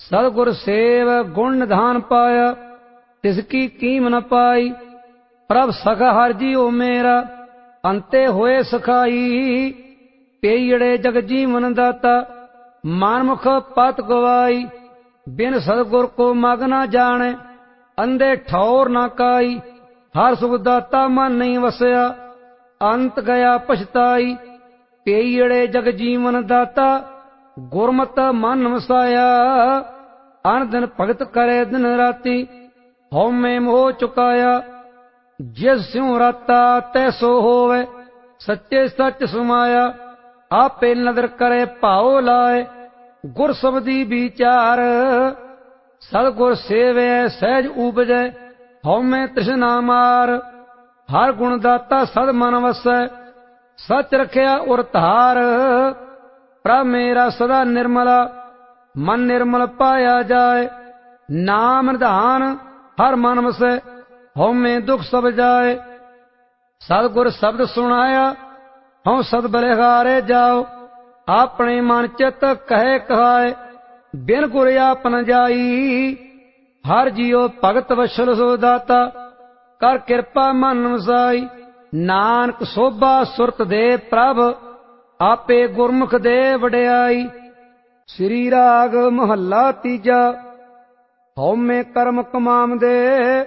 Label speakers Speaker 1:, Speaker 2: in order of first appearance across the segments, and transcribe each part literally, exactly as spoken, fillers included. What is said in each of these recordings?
Speaker 1: सतगुर सेव गुण निधान पाया, तिसकी कीम न पाई। प्रभ सखा हर जियो मेरा, अंते होए सखाई। पेयड़े जग जीवन दाता, मानमुख पत गवाई। बिन सतगुर को मग न जाने, अंधे ठौर न काई। हर सुख दाता मन नहीं वसया, अंत गया पछताई। पेयड़े जग जीवन दाता, गुरमत मन वसाया। अन दिन भगत करे दिन राती, हौमे मोह चुकाया। जिस स्यों राता तैसो होवे, सच्चे सच समाया। आपे नदर करे भाव लाए, गुर सबदी विचार। सतगुर सेवे सहज उपजै, हौमे तृष्णा मार। हर गुण दाता सद मन वसै, सच रखिया उर धार। प्रभ मेरा सदा निर्मला, मन निर्मल पाया जाए। नाम निधान हर मन वसै, हौमे दुख सब जाए। सतगुर शब्द सुनाया, हूँ सद बलिहारे जाओ। अपने मन चित कहे कहाए, बिन गुर आपन जाई। हर जियो भगत वशल सो दाता, कर कृपा मन वसाई। नानक सोभा सुरत दे प्रभ, आपे गुरमुख दे वड्याई। श्री राग महला तीजा। हौमे कर्म कमाम दे,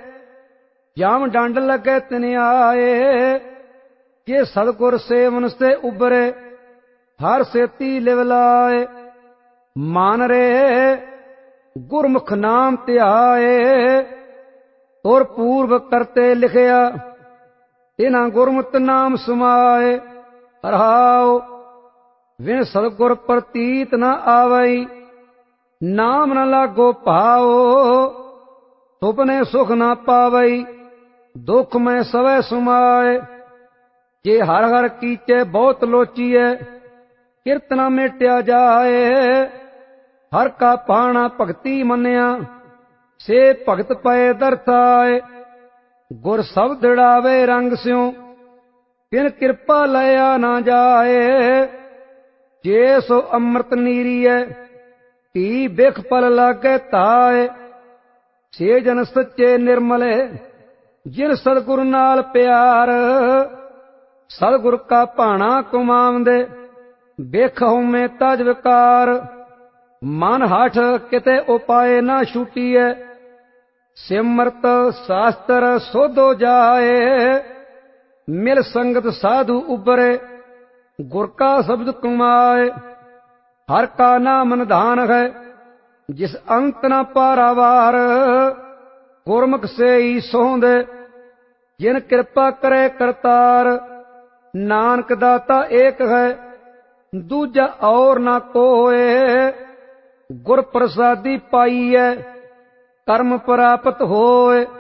Speaker 1: जाम डंड लगे तिन आए। जे सतगुर सेवन से उबरे, हर सेती लिव लाए। मान रे गुरमुख नाम ध्याए, और पूर्व करते लिखिया। इना गुरमुत नाम समाए, रहाओ विन सतगुर प्रतीत न आवई। नाम न लागो भाओ, सुपने सुख न पावई। दुख में सवै सुमाए, जे हर हर कीचे बहुत लोचीए। कीर्तना मेटिया जाए, हर का पाना भगति मन्या। से भगत पए दरसाए, गुर सब दृढ़ावे रंग स्यों। बिन कृपा लया न जाए, जे सो अमृत नीरिय। धी बिख पल लागे ताए, से जन सच्चे निर्मले। जिन सतगुरु नाल प्यार, सतगुर का भाना कुमावंदे। बिख हउमे तज विकार, मन हठ किते उपाय न छूटीए। सिमरत शास्त्र सोधो जाए, मिल संगत साधु उबरे। गुर का शब्द कमाए, हर का नाम निधान है। जिस अंत न पारावार, गुरमुख से ही सोहंदे। जिन कृपा करे करतार, नानक दाता एक है। दूजा और ना कोए, गुर प्रसादी पाईए। कर्म प्राप्त होए,